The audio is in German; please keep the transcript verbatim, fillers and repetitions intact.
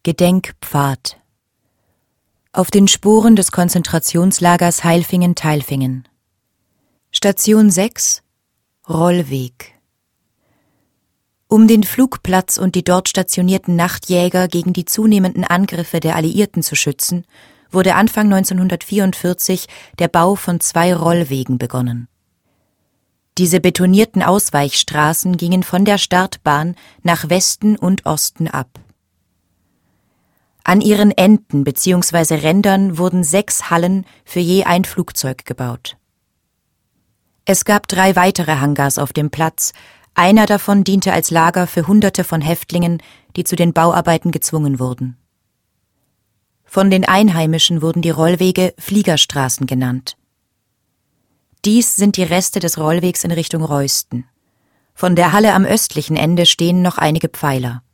Gedenkpfad. Auf den Spuren des Konzentrationslagers Heilfingen-Tailfingen. Station sechs. Rollweg. Um den Flugplatz und die dort stationierten Nachtjäger gegen die zunehmenden Angriffe der Alliierten zu schützen, wurde Anfang neunzehnhundertvierundvierzig der Bau von zwei Rollwegen begonnen. Diese betonierten Ausweichstraßen gingen von der Startbahn nach Westen und Osten ab. An ihren Enden bzw. Rändern wurden sechs Hallen für je ein Flugzeug gebaut. Es gab drei weitere Hangars auf dem Platz, einer davon diente als Lager für Hunderte von Häftlingen, die zu den Bauarbeiten gezwungen wurden. Von den Einheimischen wurden die Rollwege Fliegerstraßen genannt. Dies sind die Reste des Rollwegs in Richtung Reusten. Von der Halle am östlichen Ende stehen noch einige Pfeiler.